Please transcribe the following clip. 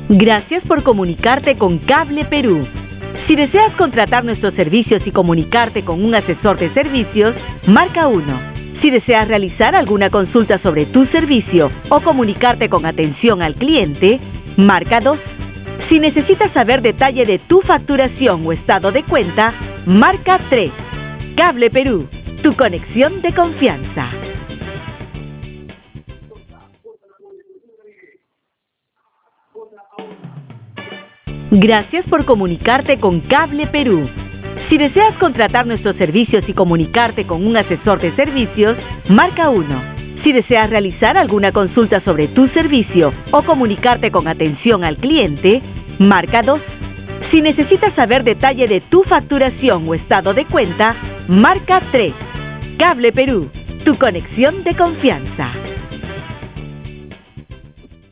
Gracias por comunicarte con Cable Perú. Si deseas contratar nuestros servicios y comunicarte con un asesor de servicios, marca 1. Si deseas realizar alguna consulta sobre tu servicio o comunicarte con atención al cliente, marca 2. Si necesitas saber detalle de tu facturación o estado de cuenta, marca 3. Cable Perú, tu conexión de confianza. Gracias por comunicarte con Cable Perú. Si deseas contratar nuestros servicios y comunicarte con un asesor de servicios, marca 1. Si deseas realizar alguna consulta sobre tu servicio o comunicarte con atención al cliente, marca 2. Si necesitas saber detalle de tu facturación o estado de cuenta, marca 3. Cable Perú, tu conexión de confianza.